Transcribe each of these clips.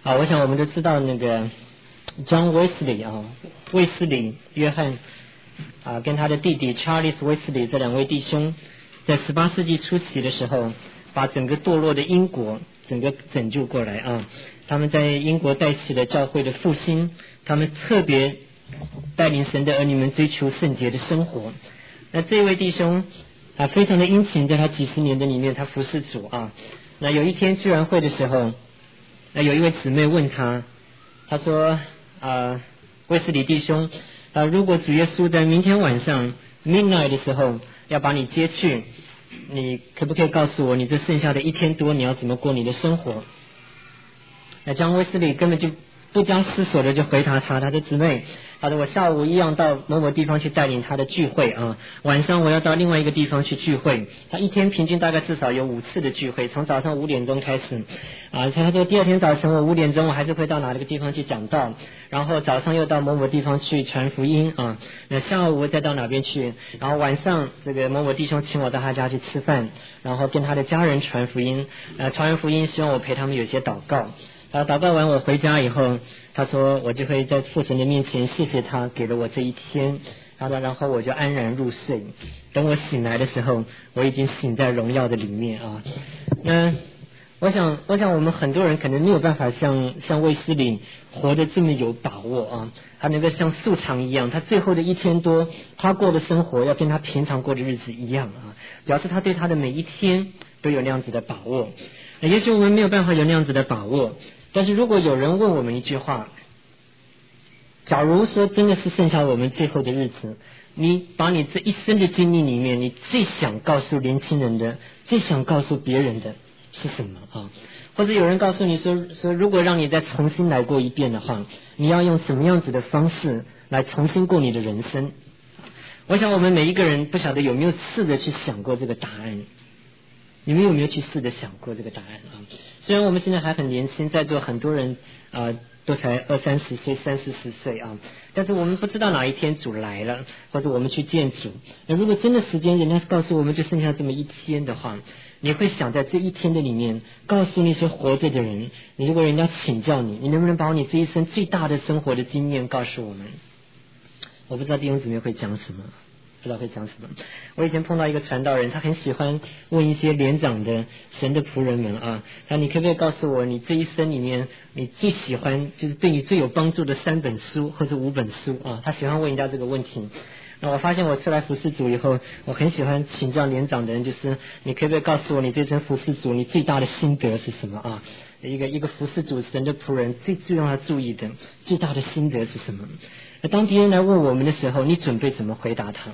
我想我们都知道那个 John Wesley 卫斯理约翰跟他的弟弟 Charles Wesley 这两位弟兄，在18世纪初期的时候，把整个堕落的英国整个拯救过来他们在英国带起了教会的复兴，他们特别带领神的儿女们追求圣洁的生活。那这位弟兄非常的殷勤，在他几十年的里面，他服侍主那有一天聚完会的时候，那有一位姊妹问他说卫斯理弟兄如果主耶稣在明天晚上 midnight 的时候要把你接去，你可不可以告诉我，你这剩下的一天多你要怎么过你的生活？那John卫斯理根本就不加思索的就回答他的姊妹，他说我下午一样到某某地方去带领他的聚会晚上我要到另外一个地方去聚会。他一天平均大概至少有5次的聚会，从早上5点钟开始他说第二天早晨我5点钟我还是会到哪个地方去讲道，然后早上又到某某地方去传福音那下午再到哪边去，然后晚上这个某某弟兄请我到他家去吃饭，然后跟他的家人传福音传完福音希望我陪他们有些祷告祷告完我回家以后，他说我就会在父神的面前谢谢他给了我这一天然后我就安然入睡。等我醒来的时候，我已经醒在荣耀的里面那我想我们很多人可能没有办法像卫斯理活得这么有把握他能够像素常一样，他最后的1天多他过的生活要跟他平常过的日子一样表示他对他的每一天都有那样子的把握。也许我们没有办法有那样子的把握，但是如果有人问我们一句话，假如说真的是剩下我们最后的日子，你把你这一生的经历里面，你最想告诉年轻人的，最想告诉别人的是什么或者有人告诉你说如果让你再重新来过一遍的话，你要用什么样子的方式来重新过你的人生？我想我们每一个人不晓得有没有试着去想过这个答案。你们有没有去试着想过这个答案虽然我们现在还很年轻，在座很多人都才20-30岁30-40岁但是我们不知道哪一天主来了，或者我们去见主。那如果真的时间人家告诉我们就剩下这么1天的话，你会想在这1天的里面告诉那些活着的人，你如果人家请教你能不能把你这一生最大的生活的经验告诉我们？我不知道弟兄姊妹会讲什么，不知道会讲什么。我以前碰到一个传道人，他很喜欢问一些年长的神的仆人们他你可不可以告诉我，你这一生里面你最喜欢就是对你最有帮助的3本书或者5本书他喜欢问人家这个问题。那我发现我出来服侍主以后，我很喜欢请教年长的人，就是你可不可以告诉我，你这生服侍主你最大的心得是什么一个服侍主神的仆人最让他注意的最大的心得是什么？那当别人来问我们的时候，你准备怎么回答他？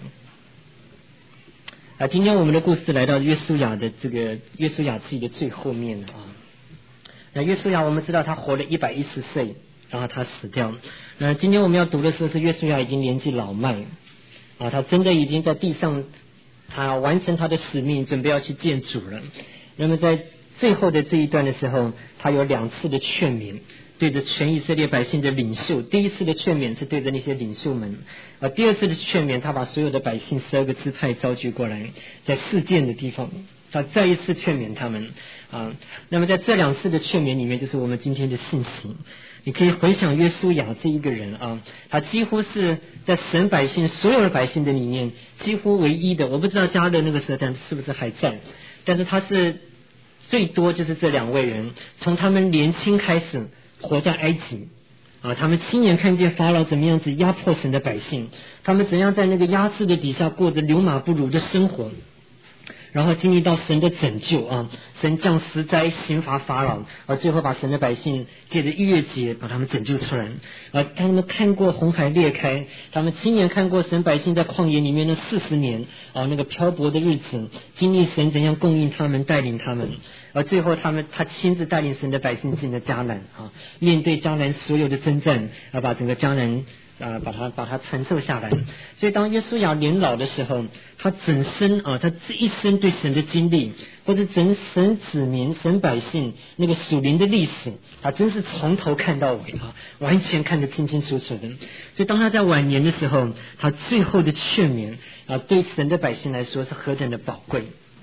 今天我们的故事来到约书亚的这个约书亚记的最后面了那约书亚我们知道他活了110岁，然后他死掉。那今天我们要读的时候是约书亚已经年纪老迈他真的已经在地上他完成他的使命，准备要去见主了。那么在最后的这一段的时候，他有2次的劝勉，对着全以色列百姓的领袖。第一次的劝勉是对着那些领袖们第二次的劝勉，他把所有的百姓12个支派召集过来，在事件的地方他再一次劝勉他们那么在这2次的劝勉里面，就是我们今天的信息。你可以回想约书亚这一个人他几乎是在神百姓所有的百姓的里面几乎唯一的，我不知道加勒那个时代是不是还在，但是他是最多就是这2位人，从他们年轻开始活在埃及他们亲眼看见法老怎么样子压迫神的百姓，他们怎样在那个压制的底下过着流马不如的生活，然后经历到神的拯救神降十灾刑罚法老最后把神的百姓借着逾越节把他们拯救出来他们看过红海裂开，他们亲眼看过神百姓在旷野里面的40年那个漂泊的日子，经历神怎样供应他们带领他们最后他亲自带领神的百姓进了迦南面对迦南所有的征战把整个迦南把它承受下来。所以当约书亚年老的时候，他整生他这一生对神的经历，或者整神子民神百姓那个属灵的历史，他真是从头看到尾完全看得清清楚楚的。所以当他在晚年的时候，他最后的劝勉对神的百姓来说是何等的宝贵。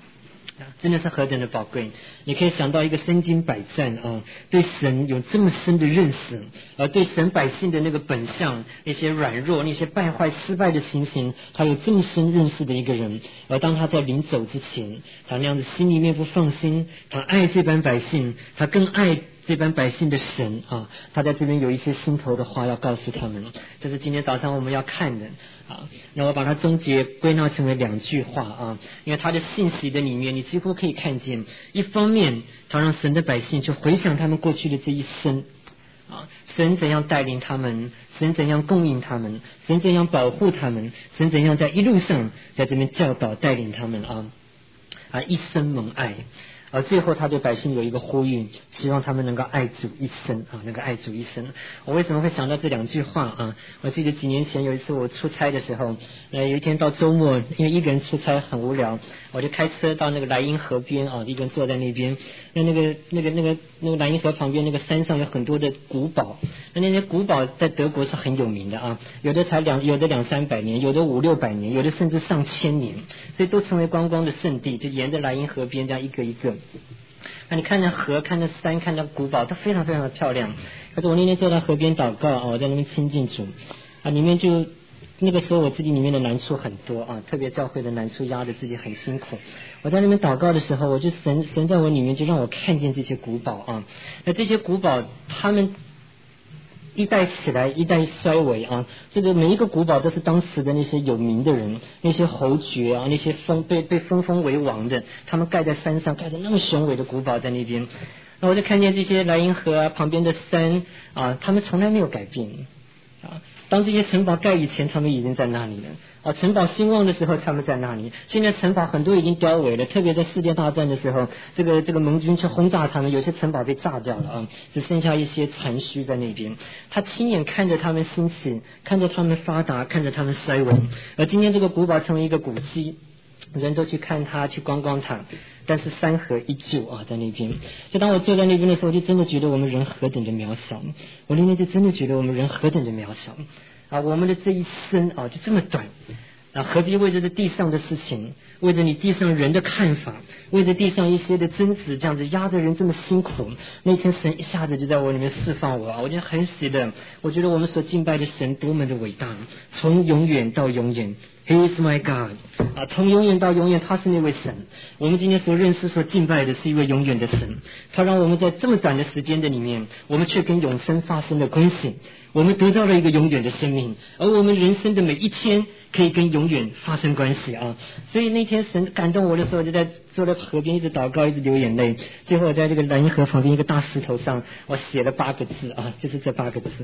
真的是何等的宝贵！你可以想到一个身经百战啊，对神有这么深的认识，对神百姓的那个本相，那些软弱、那些败坏、失败的情形，他有这么深认识的一个人。而当他在临走之前，他那样子心里面不放心，他爱这班百姓，他更爱这班百姓的神啊，他在这边有一些心头的话要告诉他们，这是今天早上我们要看的啊。那我把它总结归纳成为2句话啊，因为他的信息的里面，你几乎可以看见，一方面他让神的百姓去回想他们过去的这一生啊，神怎样带领他们，神怎样供应他们，神怎样保护他们，神怎样在一路上在这边教导带领他们啊，一生蒙爱。而最后他对百姓有一个呼吁，希望他们能够爱主一生啊，能够爱主一生。我为什么会想到这2句话啊？我记得几年前有一次我出差的时候，有一天到周末，因为一个人出差很无聊，我就开车到那个莱茵河边啊，一个人坐在那边。那个莱茵河旁边那个山上有很多的古堡，那些古堡在德国是很有名的啊，有的200-300年，有的500-600年，有的甚至上千年，所以都成为观光的圣地，就沿着莱茵河边这样一个一个。那你看着河，看着山，看着古堡，都非常非常的漂亮。可是我那天坐在河边祷告我在那边亲近主啊，里面就那个时候我自己里面的难处很多啊，特别教会的难处压得自己很辛苦。我在那边祷告的时候，我就神在我里面就让我看见这些古堡啊。那这些古堡他们一代起来一代衰微啊，这个每一个古堡都是当时的那些有名的人，那些侯爵啊，那些被封为王的，他们盖在山上，盖着那么雄伟的古堡在那边。那我就看见这些莱茵河啊旁边的山啊，他们从来没有改变啊。当这些城堡盖以前，他们已经在那里了啊。城堡兴旺的时候，他们在那里。现在城堡很多已经凋萎了，特别在世界大战的时候，这个盟军去轰炸他们，有些城堡被炸掉了啊，只剩下一些残墟在那边。他亲眼看着他们兴起，看着他们发达，看着他们衰微。而今天这个古堡成为一个古迹，人都去看它，去观光它。但是山河依旧啊，在那边。就当我坐在那边的时候，就真的觉得我们人何等的渺小。我那天就真的觉得我们人何等的渺小啊！我们的这一生啊，就这么短啊，何必为着这地上的事情，为着你地上人的看法，为着地上一些的争执，这样子压着人这么辛苦。那天神一下子就在我里面释放我，我觉得很喜乐。我觉得我们所敬拜的神多么的伟大，从永远到永远。He is my God 啊，从永远到永远，他是那位神。我们今天所认识、所敬拜的是一位永远的神。他让我们在这么短的时间的里面，我们却跟永生发生了关系。我们得到了一个永远的生命，而我们人生的每一天可以跟永远发生关系啊！所以那天神感动我的时候，就坐在河边一直祷告，一直流眼泪。最后我在这个莱茵河旁边一个大石头上，我写了8个字啊，就是这8个字。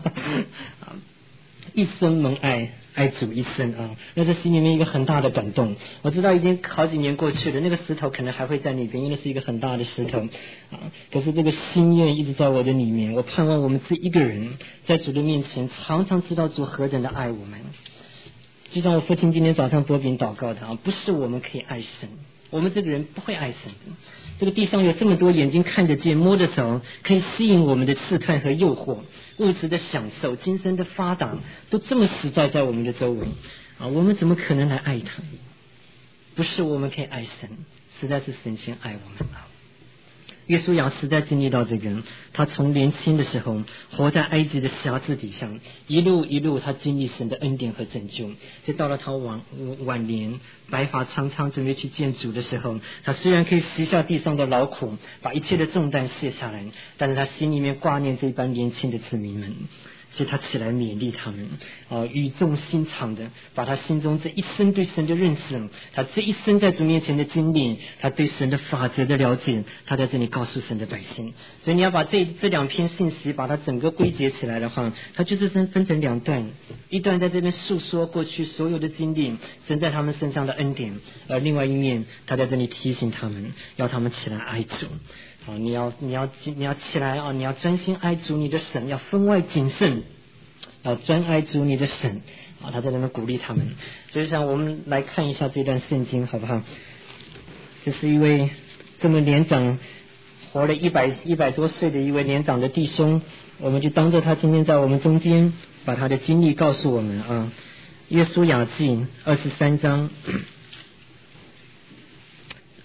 一生蒙爱，爱主一生啊！那这心里面一个很大的感动。我知道已经好几年过去了，那个石头可能还会在那边，因为是一个很大的石头啊。可是这个心愿一直在我的里面。我盼望我们这一个人在主的面前，常常知道主何等的爱我们。就像我父亲今天早上多饼祷告的啊，不是我们可以爱神，我们这个人不会爱神的。这个地上有这么多眼睛看得见、摸得着，可以吸引我们的试探和诱惑，物质的享受、精神的发达，都这么实在在我们的周围啊！我们怎么可能来爱他？不是我们可以爱神，实在是神先爱我们啊！约书亚实在经历到这个，他从年轻的时候活在埃及的辖制底下，一路他经历神的恩典和拯救，就到了他晚年白发苍苍准备去见主的时候，他虽然可以卸下地上的劳苦，把一切的重担卸下来，但是他心里面挂念这班年轻的子民们。所以他起来勉励他们语重心长的把他心中这一生对神的认识，他这一生在主面前的经历，他对神的法则的了解，他在这里告诉神的百姓。所以你要把这2篇信息把它整个归结起来的话，它就是分成2段，一段在这边诉说过去所有的经历，神在他们身上的恩典，而另外一面他在这里提醒他们，要他们起来爱主你要起来啊！你要专心爱主你的神，要分外谨慎，要专爱主你的神啊！他在那边鼓励他们。所以我们来看一下这段圣经好不好？这是一位这么年长，活了100多岁的一位年长的弟兄，我们就当着他今天在我们中间，把他的经历告诉我们啊。约书亚记23章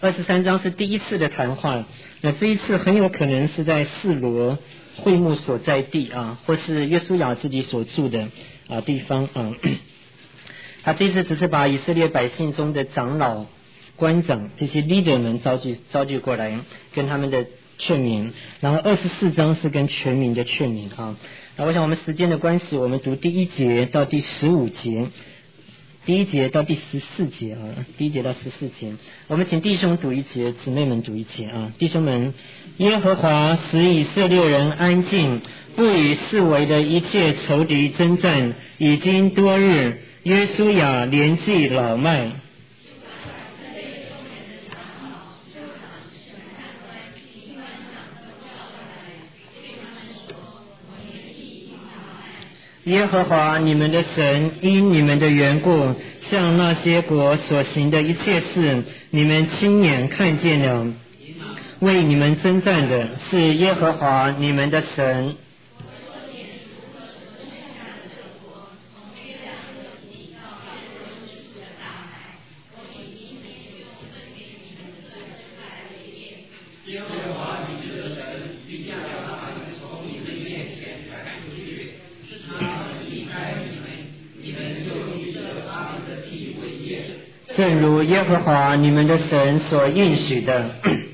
23章是第一次的谈话，那这一次很有可能是在示罗会幕所在地啊，或是约书亚自己所住的地方啊。他这次只是把以色列百姓中的长老、官长这些 leader 们召集过来，跟他们的劝勉。然后24章是跟全民的劝勉啊。那我想我们时间的关系，我们读第1节到第15节。第1节到第14节啊，第1节到14节，我们请弟兄读1节，姊妹们读1节啊。弟兄们，耶和华使以色列人安静，不与四围的一切仇敌征战，已经多日。约书亚年纪老迈，耶和华你们的神因你们的缘故，向那些国所行的一切事，你们亲眼看见了。为你们征战的是耶和华你们的神。正如耶和华你们的神所应许的，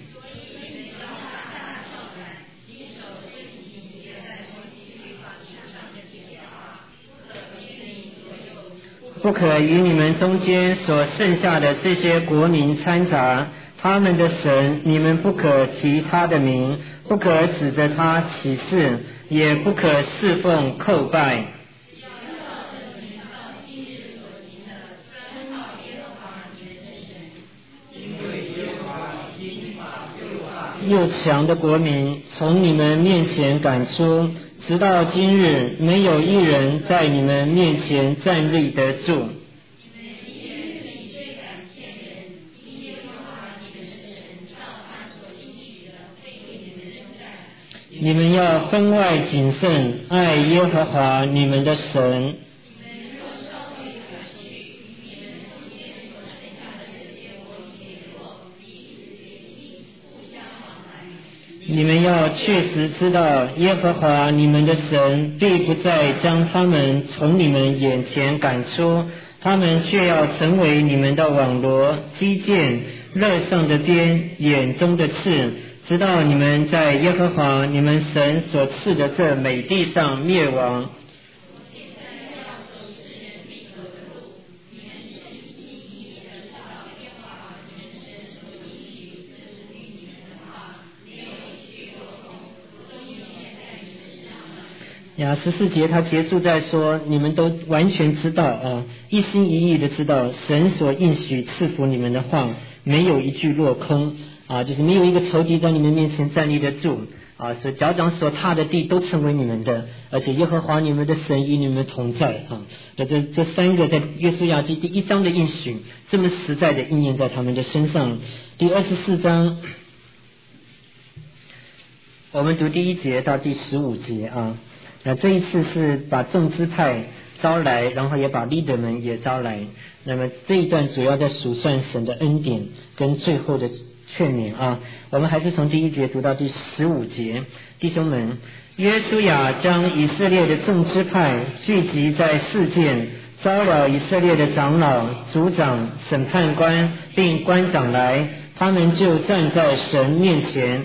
不可与你们中间所剩下的这些国民掺杂，他们的神你们不可提他的名，不可指着他起誓，也不可侍奉叩拜。又强的国民从你们面前赶出，直到今日，没有一人在你们面前站立得住。你们要分外谨慎，爱耶和华你们的神。你们要确实知道，耶和华你们的神必不再将他们从你们眼前赶出，他们却要成为你们的网罗、基建、肋上的鞭、眼中的刺，直到你们在耶和华你们神所赐的这美地上灭亡。14节他结束在说，你们都完全知道啊，一心一意的知道神所应许赐福你们的话，没有一句落空啊，就是没有一个仇敌在你们面前站立得住啊，所以脚掌所踏的地都成为你们的，而且耶和华你们的神与你们同在啊。这三个在约书亚记第1章的应许，这么实在的应验在他们的身上。第24章，我们读第1节到第15节啊。那这一次是把众支派招来，然后也把 leader 们也招来。那么这一段主要在数算神的恩典跟最后的劝勉啊。我们还是从第1节读到第15节。弟兄们，约书亚将以色列的众支派聚集在示剑，招了以色列的长老、族长、审判官并官长来，他们就站在神面前。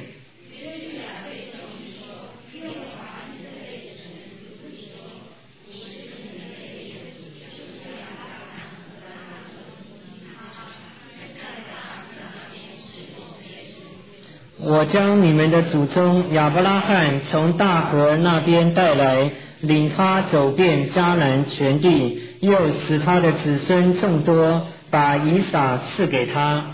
我将你们的祖宗亚伯拉罕从大河那边带来，领他走遍迦南全地，又使他的子孙众多，把以撒赐给他。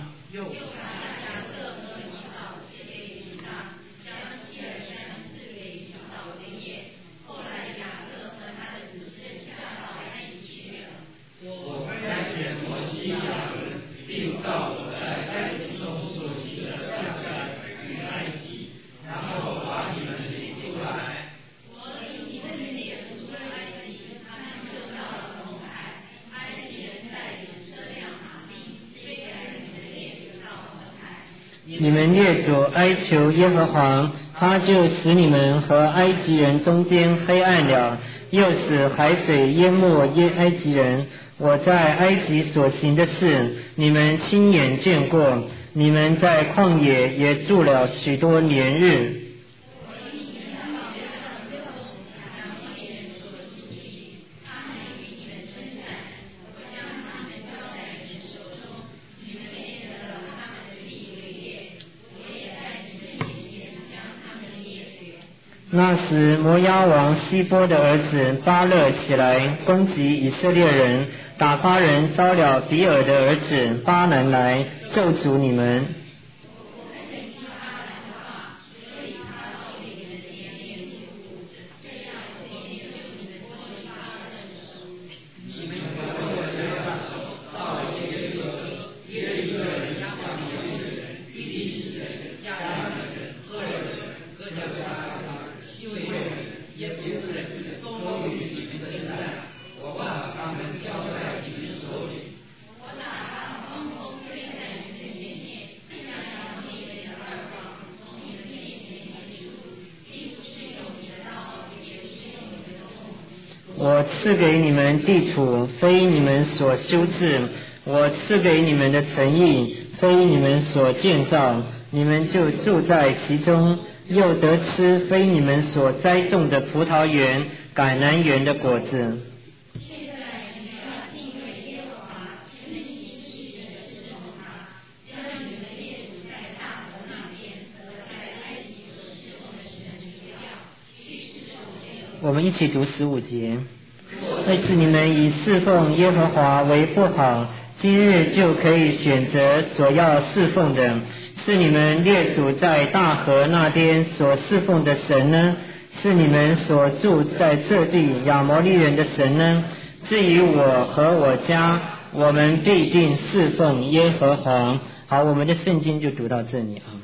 你们列祖哀求耶和华，他就使你们和埃及人中间黑暗了，又使海水淹没埃及人。我在埃及所行的事，你们亲眼见过，你们在旷野也住了许多年日。那时摩押王希波的儿子巴勒起来攻击以色列人，打发人招了比尔的儿子巴兰来咒诅你们。我赐给你们地土，非你们所修治；我赐给你们的城邑，非你们所建造。你们就住在其中，又得吃非你们所栽种的葡萄园、橄榄园的果子。我们一起读15节。为此你们以侍奉耶和华为不好，今日就可以选择所要侍奉的，是你们列祖在大河那边所侍奉的神呢？是你们所住在这地亚摩利人的神呢？至于我和我家，我们必定侍奉耶和华。好，我们的圣经就读到这里啊。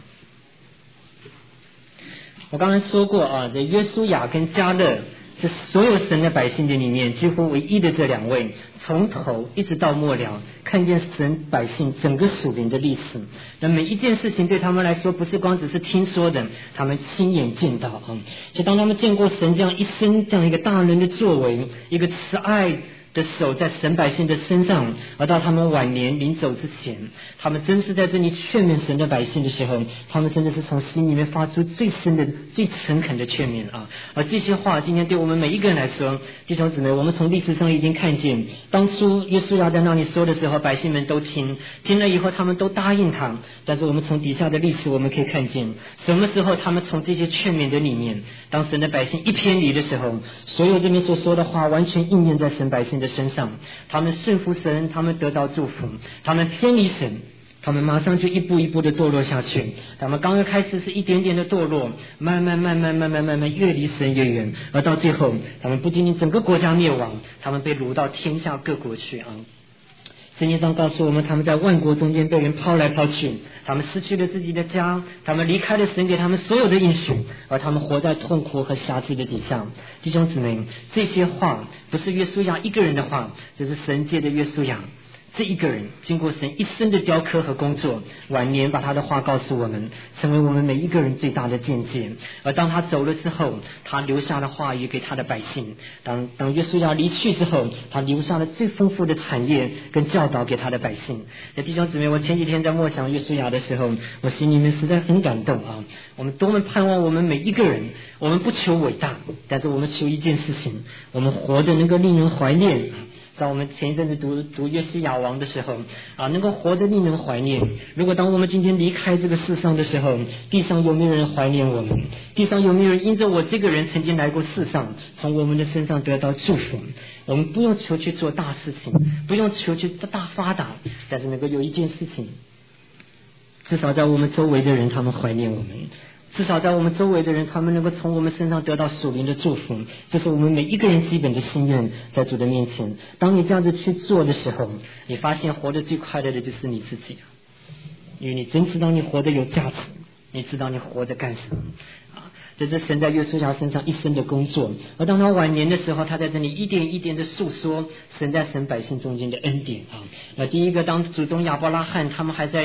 我刚才说过啊，这约书亚跟迦勒是所有神的百姓的里面几乎唯一的这两位，从头一直到末了看见神百姓整个属灵的历史。那每一件事情对他们来说不是光只是听说的，他们亲眼见到啊。所以当他们见过神这样一生这样一个大能的作为，一个慈爱的手在神百姓的身上，而到他们晚年临走之前，他们真是在这里劝勉神的百姓的时候，他们真的是从心里面发出最深的最诚恳的劝勉啊！而这些话今天对我们每一个人来说，弟兄姊妹，我们从历史上已经看见，当初约书亚在那里说的时候，百姓们都听了以后，他们都答应他。但是我们从底下的历史我们可以看见，什么时候他们从这些劝勉的里面，当神的百姓一偏离的时候，所有这边所说的话完全应验在神百姓的身上，他们顺服神，他们得到祝福；他们偏离神，他们马上就一步一步的堕落下去。他们刚刚开始是一点点的堕落，慢慢越离神越远，而到最后，他们不仅仅整个国家灭亡，他们被掳到天下各国去啊。圣经上告诉我们，他们在万国中间被人抛来抛去，他们失去了自己的家，他们离开了神给他们所有的应许，而他们活在痛苦和辖制的底下。弟兄姊妹，这些话不是约书亚一个人的话，这是神借着约书亚这一个人经过神一生的雕刻和工作，晚年把他的话告诉我们，成为我们每一个人最大的见解。而当他走了之后，他留下了话语给他的百姓。当约书亚离去之后，他留下了最丰富的产业跟教导给他的百姓。弟兄姊妹，我前几天在默想约书亚的时候，我心里面实在很感动啊！我们多么盼望我们每一个人，我们不求伟大，但是我们求一件事情，我们活得能够令人怀念。在我们前一阵子读约西亚王的时候啊，能够活得令人怀念。如果当我们今天离开这个世上的时候，地上有没有人怀念我们？地上有没有人因着我这个人曾经来过世上，从我们的身上得到祝福？我们不用求去做大事情，不用求去大发达，但是能够有一件事情，至少在我们周围的人他们怀念我们，至少在我们周围的人他们能够从我们身上得到属灵的祝福，这是我们每一个人基本的心愿，在主的面前。当你这样子去做的时候，你发现活得最快乐的就是你自己，因为你真知道你活得有价值，你知道你活着干什么啊！这是神在约书亚身上一生的工作。而当他晚年的时候，他在这里一点一点的诉说神在神百姓中间的恩典啊。第一个，当祖宗亚伯拉罕他们还在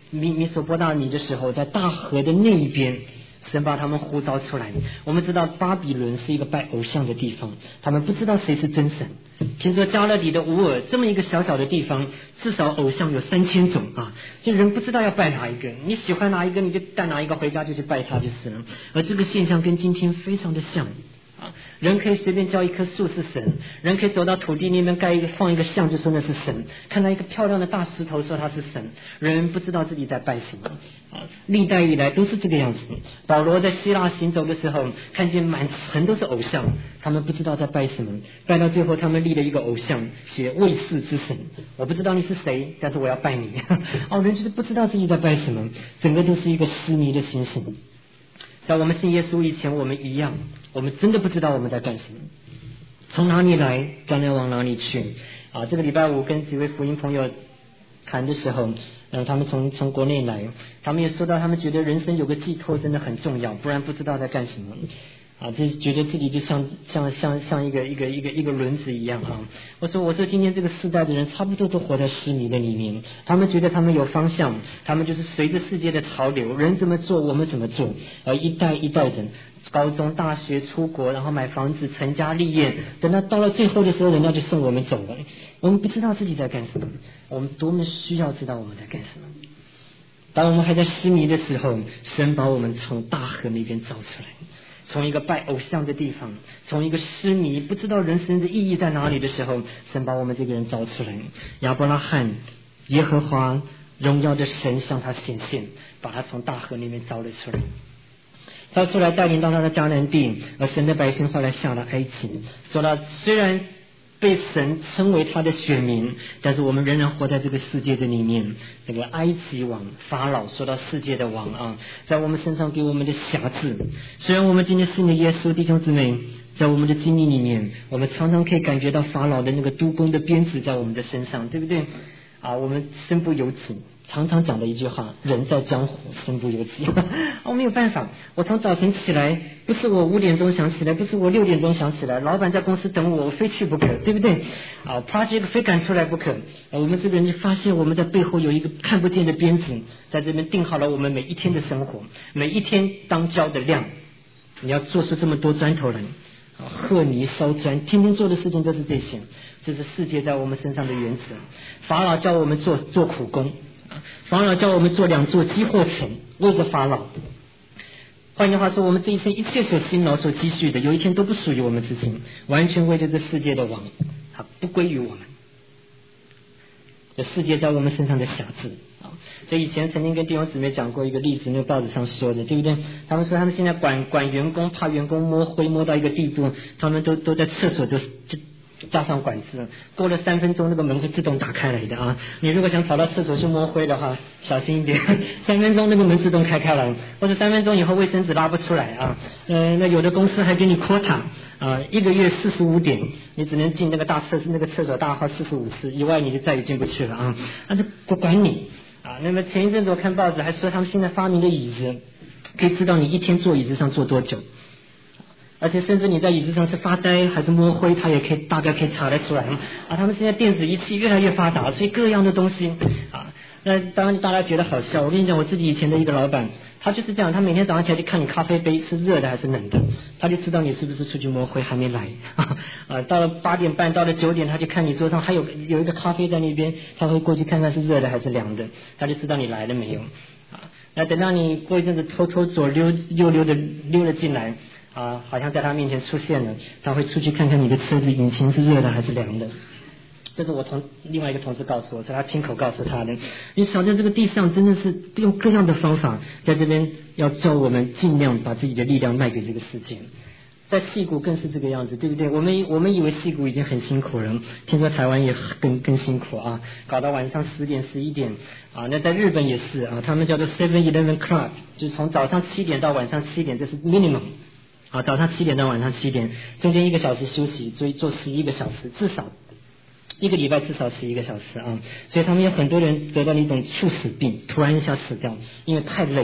米索波大米的时候，在大河的那一边，神把他们呼召出来。我们知道巴比伦是一个拜偶像的地方，他们不知道谁是真神。听说加勒底的乌尔这么一个小小的地方，至少偶像有3000种啊，就人不知道要拜哪一个，你喜欢哪一个你就带哪一个回家就去拜他就是了。而这个现象跟今天非常的像啊，人可以随便叫一棵树是神，人可以走到土地那边放一个像就说那是神，看到一个漂亮的大石头说他是神，人不知道自己在拜什么啊。历代以来都是这个样子。保罗在希腊行走的时候，看见满城都是偶像，他们不知道在拜什么，拜到最后他们立了一个偶像，写未世之神，我不知道你是谁，但是我要拜你哦，人就是不知道自己在拜什么，整个都是一个痴迷的心性。在我们信耶稣以前，我们一样，我们真的不知道我们在干什么，从哪里来，将来往哪里去啊！这个礼拜五跟几位福音朋友谈的时候，他们从国内来，他们也说到，他们觉得人生有个寄托真的很重要，不然不知道在干什么啊！就觉得自己就像一个轮子一样啊！我说今天这个世代的人差不多都活在痴迷的里面，他们觉得他们有方向，他们就是随着世界的潮流，人怎么做我们怎么做，一代一代的高中大学出国，然后买房子成家立业，等到了最后的时候，人家就送我们走了，我们不知道自己在干什么，我们多么需要知道我们在干什么。当我们还在痴迷的时候，神把我们从大河那边找出来，从一个拜偶像的地方，从一个痴迷不知道人生的意义在哪里的时候，神把我们这个人找出来。亚伯拉罕，耶和华荣耀的神向他显现，把他从大河那边招了出来，招出来带领到他的迦南地，而神的百姓后来下了埃及。说到虽然被神称为他的选民，但是我们仍然活在这个世界的里面。那个埃及王法老说到世界的王啊，在我们身上给我们的辖制。虽然我们今天信了耶稣，弟兄姊妹，在我们的经历里面，我们常常可以感觉到法老的那个督工的鞭子在我们的身上，对不对啊？我们身不由己，常常讲的一句话，人在江湖身不由己我没有办法，我从早晨起来，不是我5点钟想起来，不是我6点钟想起来，老板在公司等我非去不可，对不对啊 ？project 非赶出来不可我们这个人就发现我们在背后有一个看不见的鞭子，在这边定好了我们每一天的生活，每一天当交的量，你要做出这么多砖头来和泥烧砖，天天做的事情都是这些，这是世界在我们身上的原则。法老叫我们做苦工，法老叫我们做2座积货城，为着法老。换句话说，我们这一生一切所辛劳所积蓄的，有一天都不属于我们自己，完全为着这世界的王，不归于我们。这世界在我们身上的辖制所以以前曾经跟弟兄姊妹讲过一个例子，那个报纸上说的，对不对？他们说他们现在管员工，怕员工摸灰摸到一个地步，他们都在厕所就加上管制，过了3分钟那个门会自动打开来的啊！你如果想跑到厕所去摸灰的话，小心一点，3分钟那个门自动开来，或者3分钟以后卫生纸拉不出来啊。那有的公司还给你 quota 啊，1个月45点，你只能进那个厕所大号45次，以外你就再也进不去了啊！就不管你啊。那么前一阵子我看报纸还说他们现在发明的椅子，可以知道你一天坐椅子上坐多久。而且甚至你在椅子上是发呆还是摸灰，它也大概可以查得出来啊！他们现在电子仪器越来越发达，所以各样的东西啊，那当然大家觉得好笑。我跟你讲，我自己以前的一个老板，他就是这样，他每天早上起来就看你咖啡杯是热的还是冷的，他就知道你是不是出去摸灰还没来到了8点半，到了9点，他就看你桌上还有一个咖啡在那边，他会过去看看是热的还是凉的，他就知道你来了没有啊。那等到你过一阵子偷偷左溜了进来啊，好像在他面前出现了，他会出去看看你的车子引擎是热的还是凉的。这是我另外一个同事告诉我，是他亲口告诉他的。你晓得这个地上真的是用各样的方法，在这边要教我们尽量把自己的力量卖给这个世界。在矽谷更是这个样子，对不对？我们以为矽谷已经很辛苦了，听说台湾也更辛苦啊，搞到晚上10点11点啊。那在日本也是啊，他们叫做 7-Eleven Club， 就是从早上7点到晚上7点，这是 minimum。啊，早上7点到晚上7点，中间1个小时休息，所以做11个小时，至少1个礼拜至少11个小时啊。所以他们有很多人得到了一种猝死病，突然一下死掉，因为太累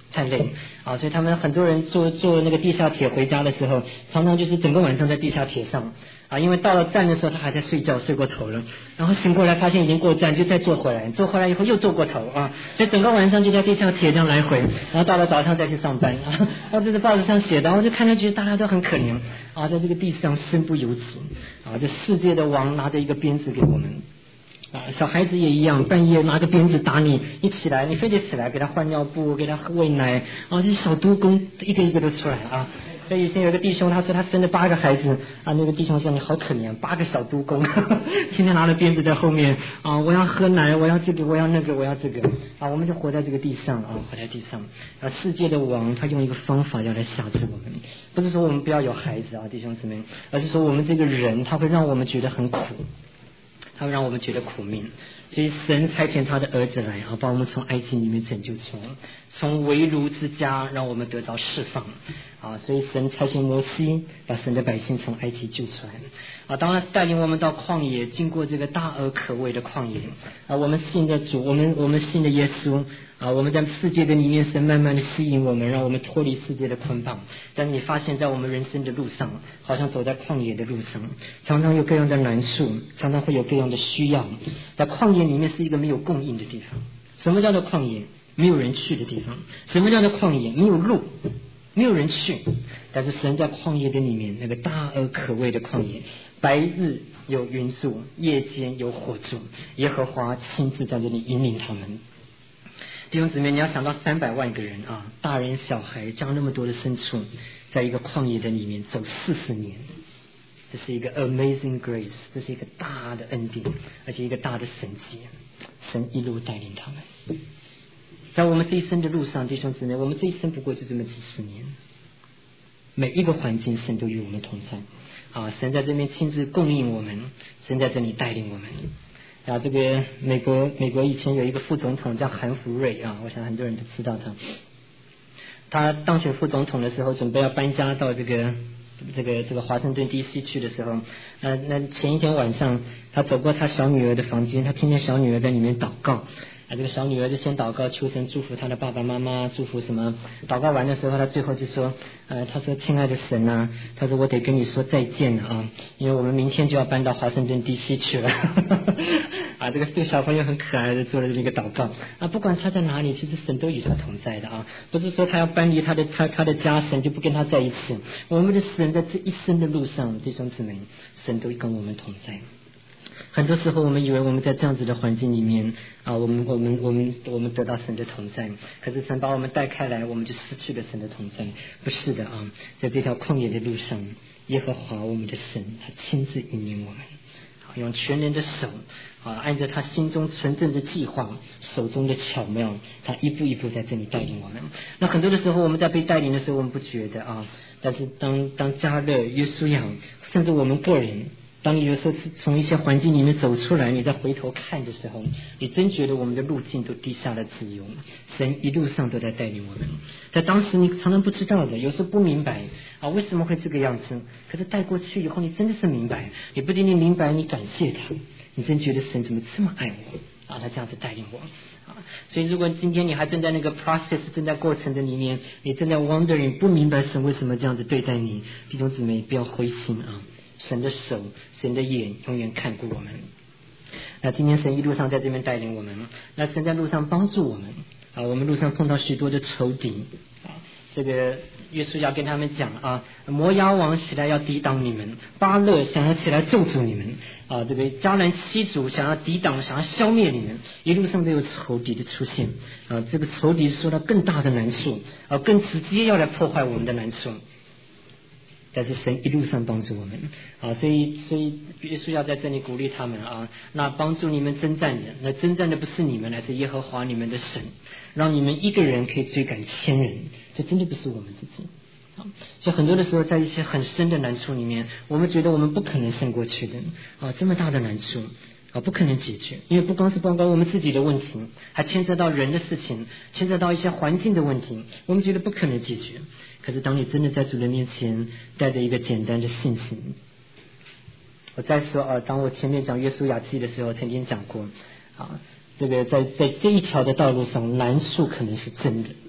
太累啊，所以他们很多人坐那个地下铁回家的时候，常常就是整个晚上在地下铁上啊，因为到了站的时候他还在睡觉，睡过头了，然后醒过来发现已经过站，就再坐回来，坐回来以后又坐过头啊，所以整个晚上就在地下铁这样来回，然后到了早上再去上班啊，这是报纸上写的，我就看上去大家都很可怜啊，在这个地上身不由己啊，这世界的王拿着一个鞭子给我们。小孩子也一样，半夜拿个鞭子打你，一起来你非得起来给他换尿布，给他喂奶啊，这些小督工一个一个都出来啊。所以以前有个弟兄，他说他生了8个孩子啊，那个弟兄说你好可怜，8个小督工，天天拿着鞭子在后面啊，我要喝奶，我要这个，我要那个，我要这个啊，我们就活在这个地上啊，活在地上啊。世界的王他用一个方法要来辖制我们，不是说我们不要有孩子啊，弟兄姊妹，而是说我们这个人他会让我们觉得很苦。他会让我们觉得苦命，所以神差遣他的儿子来啊，把我们从埃及里面拯救出来，从为奴之家让我们得到释放啊，所以神差遣摩西把神的百姓从埃及救出来啊，当然带领我们到旷野，经过这个大而可畏的旷野啊，我们信的主，我们信的耶稣啊，我们在世界的里面，神慢慢的吸引我们，让我们脱离世界的捆绑。但是你发现在我们人生的路上，好像走在旷野的路上，常常有各样的难处，常常会有各样的需要。在旷野里面是一个没有供应的地方。什么叫做旷野？没有人去的地方。什么叫做旷野？没有路，没有人去。但是神在旷野的里面，那个大而可畏的旷野，白日有云柱，夜间有火柱，耶和华亲自在这里引领他们。弟兄姊妹，你要想到300万个人啊，大人小孩加那么多的牲畜，在一个旷野的里面走40年，这是一个 amazing grace， 这是一个大的恩典，而且一个大的神迹，神一路带领他们。在我们这一生的路上，弟兄姊妹，我们这一生不过就这么几十年，每一个环境神都与我们同在啊，神在这边亲自供应我们，神在这里带领我们。啊，这个美国以前有一个副总统叫韩福瑞啊，我想很多人都知道他。他当选副总统的时候，准备要搬家到这个华盛顿 DC 去的时候，那前一天晚上，他走过他小女儿的房间，他听见小女儿在里面祷告。这个小女儿就先祷告，求神祝福她的爸爸妈妈，祝福什么？祷告完的时候，她最后就说，她说：“亲爱的神啊，她说我得跟你说再见了啊，因为我们明天就要搬到华盛顿 DC 去了。”啊，这个小朋友很可爱的做了这个祷告啊，不管他在哪里，其实神都与他同在的啊，不是说他要搬离他的家，神就不跟他在一起。我们的神在这一生的路上，弟兄姊妹，神都跟我们同在。很多时候我们以为我们在这样子的环境里面啊，我们得到神的同在，可是神把我们带开来，我们就失去了神的同在。不是的啊，在这条旷野的路上，耶和华我们的神他亲自引领我们，用全人的手啊，按照他心中纯正的计划，手中的巧妙，他一步一步在这里带领我们。那很多的时候我们在被带领的时候我们不觉得啊，但是当加勒、约书亚，甚至我们个人，当你有时候是从一些环境里面走出来，你再回头看的时候，你真觉得我们的路径都低下了自由，神一路上都在带领我们。在当时你常常不知道的，有时候不明白啊，为什么会这个样子？可是带过去以后，你真的是明白。你不仅仅明白，你感谢他，你真觉得神怎么这么爱我啊？他这样子带领我啊！所以，如果今天你还正在那个 process 正在过程的里面，你正在 wondering 不明白神为什么这样子对待你，弟兄姊妹不要灰心啊！神的手，神的眼永远看顾我们。那今天神一路上在这边带领我们，那神在路上帮助我们啊。我们路上碰到许多的仇敌啊，这个约书亚跟他们讲啊，摩押王起来要抵挡你们，巴勒想要起来咒诅你们啊，这个迦南七族想要抵挡，想要消灭你们，一路上都有仇敌的出现啊。这个仇敌受到更大的难处啊，更直接要来破坏我们的难处。但是神一路上帮助我们啊，所以约书亚在这里鼓励他们啊，那帮助你们征战的，那征战的不是你们，乃是耶和华你们的神，让你们一个人可以追赶1000人，这真的不是我们自己啊。所以很多的时候，在一些很深的难处里面，我们觉得我们不可能胜过去的啊，这么大的难处啊，不可能解决，因为不光我们自己的问题，还牵涉到人的事情，牵涉到一些环境的问题，我们觉得不可能解决。可是当你真的在主的面前带着一个简单的信心，我再说啊，当我前面讲约书亚记的时候曾经讲过啊，这个在这一条的道路上难处可能是真的，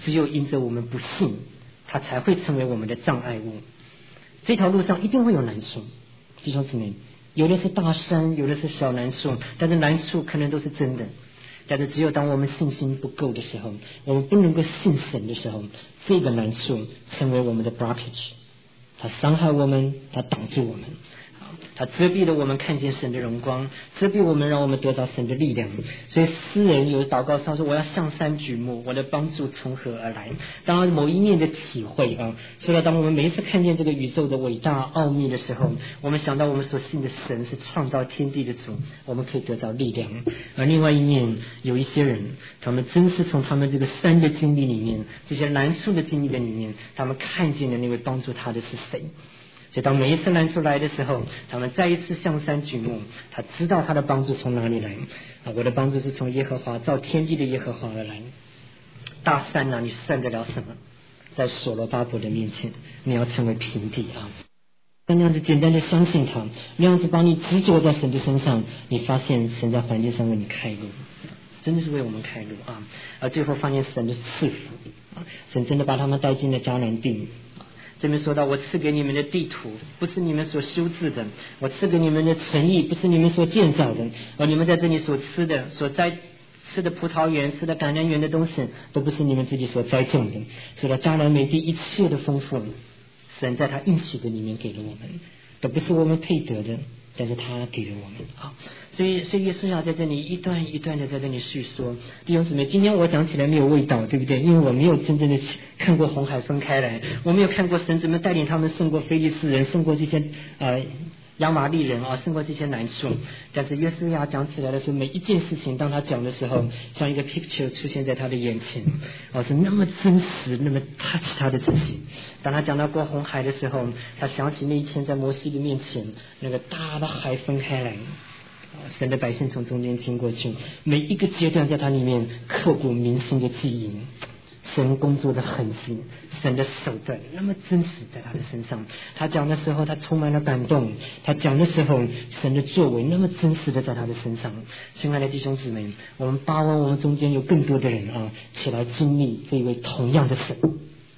只有因着我们不信，它才会成为我们的障碍物。这条路上一定会有难处，弟兄姊妹，有的是大山，有的是小难处，但是难处可能都是真的。但是只有当我们信心不够的时候，我们不能够信神的时候，这个难处成为我们的 blockage， 它伤害我们，它挡住我们，它遮蔽了我们看见神的荣光，遮蔽我们，让我们得到神的力量。所以诗人有祷告上说，我要向山举目，我的帮助从何而来。当然某一面的体会所以当我们每一次看见这个宇宙的伟大奥秘的时候，我们想到我们所信的神是创造天地的主，我们可以得到力量。而另外一面，有一些人，他们真是从他们这个山的经历里面，这些难处的经历的里面，他们看见了那位帮助他的是谁。所以当每一次难处来的时候，他们再一次向山举目，他知道他的帮助从哪里来我的帮助是从耶和华造天地的耶和华而来。大山你算得了什么？在所罗巴伯的面前，你要成为平地那样子简单的相信他，那样子把你执着在神的身上，你发现神在环境上为你开路，真的是为我们开路而最后发现神的赐福神真的把他们带进了迦南地。这边说到，我赐给你们的地图不是你们所修治的，我赐给你们的城邑不是你们所建造的，而你们在这里所吃的吃的葡萄园，吃的橄榄园的东西，都不是你们自己所栽种的。所以迦南美地一切的丰富，神在他应许的里面给了我们，都不是我们配得的，但是他给了我们所以耶稣要在这里一段一段的在这里叙说。弟兄姊妹，今天我讲起来没有味道，对不对？因为我没有真正的看过红海分开来，我没有看过神怎么带领他们胜过非利士人，胜过这些亚玛力人胜过这些难处。但是约书亚讲起来的时候，每一件事情当他讲的时候，像一个 picture 出现在他的眼前是那么真实，那么 touch 他的自己。当他讲到过红海的时候，他想起那一天在摩西的面前，那个大的海分开来神的百姓从中间经过去，每一个阶段在他里面刻骨铭心的记忆，神工作的痕迹，神的手段那么真实在他的身上。他讲的时候他充满了感动，他讲的时候神的作为那么真实的在他的身上。亲爱的弟兄姊妹，我们巴望我们中间有更多的人起来经历这一位同样的神。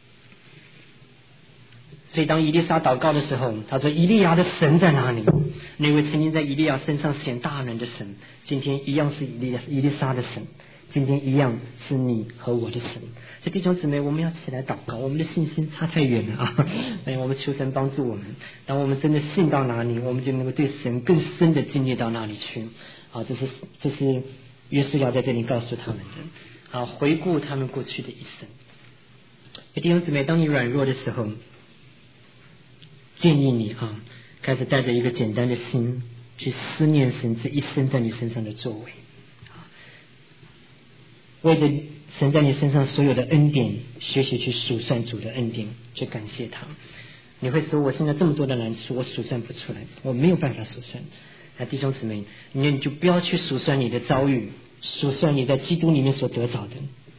所以当以利沙祷告的时候，他说以利亚的神在哪里？那位曾经在以利亚身上显大能的神，今天一样是以利沙的神，今天一样是你和我的神。所以弟兄姊妹，我们要起来祷告，我们的信心差太远了我们求神帮助我们，当我们真的信到哪里，我们就能够对神更深的经历到那里去这是约书亚在这里告诉他们的回顾他们过去的一生。弟兄姊妹，当你软弱的时候，建议你开始带着一个简单的心去思念神这一生在你身上的作为，为着神在你身上所有的恩典，学习去数算主的恩典，去感谢他。你会说我现在这么多的难处，我数算不出来，我没有办法数算。弟兄姊妹，你就不要去数算你的遭遇，数算你在基督里面所得着的。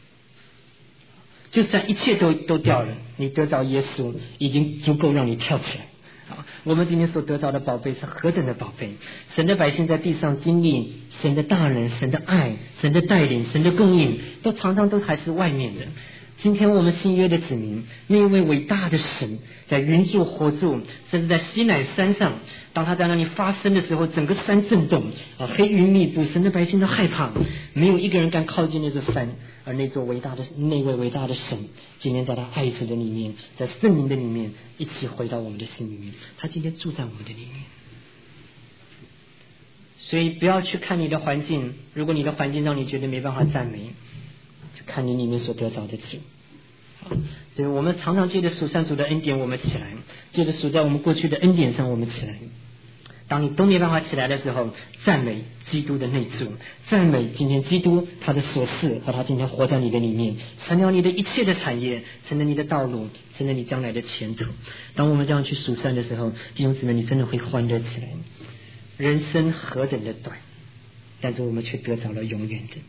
就算一切都掉了，你得着耶稣已经足够让你跳起来。我们今天所得到的宝贝是何等的宝贝！神的百姓在地上经历神的大能、神的爱、神的带领、神的供应，都常常都还是外面的。今天我们新约的子民，那一位伟大的神在云柱火柱，甚至在西乃山上，当他在那里发生的时候，整个山震动黑云密布，神的百姓都害怕，没有一个人敢靠近那座山。而那位伟大的神，今天在他爱子的里面，在圣灵的里面，一起回到我们的心里面，他今天住在我们的里面。所以不要去看你的环境，如果你的环境让你觉得没办法赞美，就看你里面所得着的主。所以我们常常借着数算主的恩典，我们起来；借着数在我们过去的恩典上，我们起来。当你都没办法起来的时候，赞美基督的内住，赞美今天基督他的所赐和他今天活在你的里面，成了你的一切的产业，成了你的道路，成了你将来的前途。当我们这样去数算的时候，弟兄姊妹，你真的会欢乐起来。人生何等的短，但是我们却得着了永远的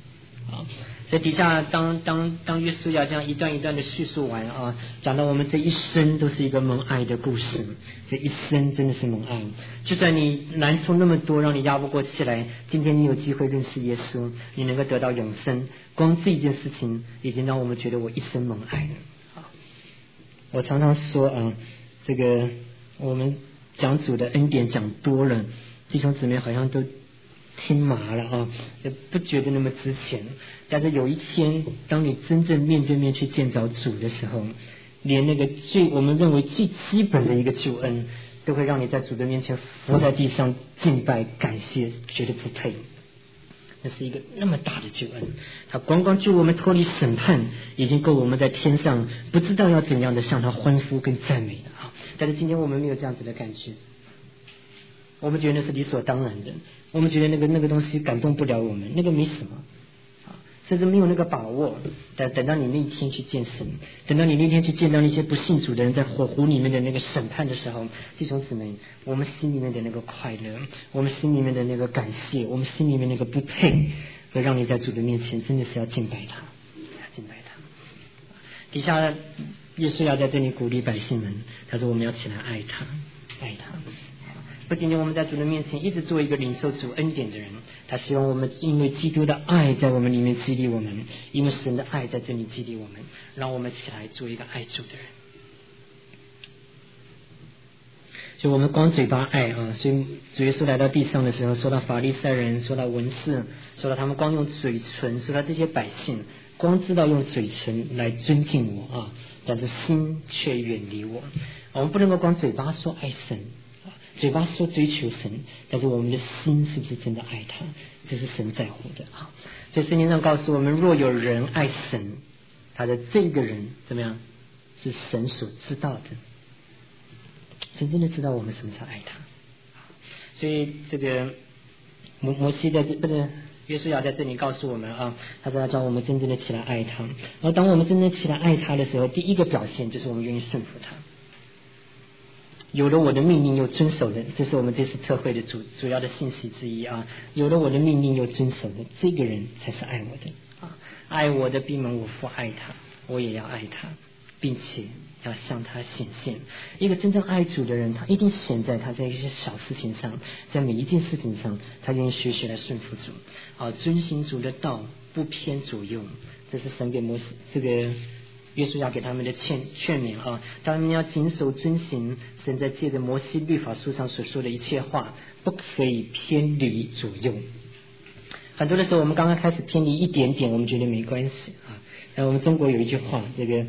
啊。所以底下当约书亚这样一段一段的叙述完啊，讲到我们这一生都是一个蒙爱的故事，这一生真的是蒙爱。就算你难处那么多，让你压不过气来，今天你有机会认识耶稣，你能够得到永生，光这一件事情已经让我们觉得我一生蒙爱了。啊，我常常说啊，这个我们讲主的恩典讲多了，弟兄姊妹好像都听麻了啊，也不觉得那么值钱。但是有一天，当你真正面对面去见着主的时候，连那个我们认为最基本的一个救恩，都会让你在主的面前伏在地上敬拜感谢，觉得不配。那是一个那么大的救恩，他光光救我们脱离审判，已经够我们在天上不知道要怎样的向他欢呼跟赞美了啊！但是今天我们没有这样子的感觉，我们觉得那是理所当然的，我们觉得那个东西感动不了我们，那个没什么啊，甚至没有那个把握。但等到你那一天去见神，等到你那天去见到那些不信主的人在火湖里面的那个审判的时候，弟兄姊妹，我们心里面的那个快乐，我们心里面的那个感谢，我们心里面那个不配，会让你在主的面前真的是要敬拜他，敬拜他。底下耶稣要在这里鼓励百姓们，他说我们要起来爱他，爱他。不仅仅我们在主的面前一直做一个领受主恩典的人，他希望我们因为基督的爱在我们里面激励我们，因为神的爱在这里激励我们，让我们起来做一个爱主的人。所以我们光嘴巴爱啊，所以主耶稣来到地上的时候，说到法利赛人，说到文士，说到他们光用嘴唇，说到这些百姓光知道用嘴唇来尊敬我啊，但是心却远离我。我们不能够光嘴巴说爱神，嘴巴说追求神，但是我们的心是不是真的爱他？这是神在乎的啊！所以圣经上告诉我们，若有人爱神，他的这个人怎么样？是神所知道的。神真的知道我们什么叫爱他。所以这个摩西在这不是约书亚在这里告诉我们啊，他说要叫我们真正的起来爱他。而当我们真正起来爱他的时候，第一个表现就是我们愿意顺服他。有了我的命令又遵守的，这是我们这次特会的主要的信息之一啊。有了我的命令又遵守的，这个人才是爱我的啊！爱我的必蒙我父爱他，我也要爱他，并且要向他显现。一个真正爱主的人，他一定显在他在一些小事情上，在每一件事情上，他愿意学来顺服主啊，遵行主的道，不偏左右。这是神给摩西这个约书亚给他们的劝勉啊，他们要谨守遵行神在借着摩西律法书上所说的一切话，不可以偏离左右。很多的时候我们刚刚开始偏离一点点，我们觉得没关系啊。但我们中国有一句话，这个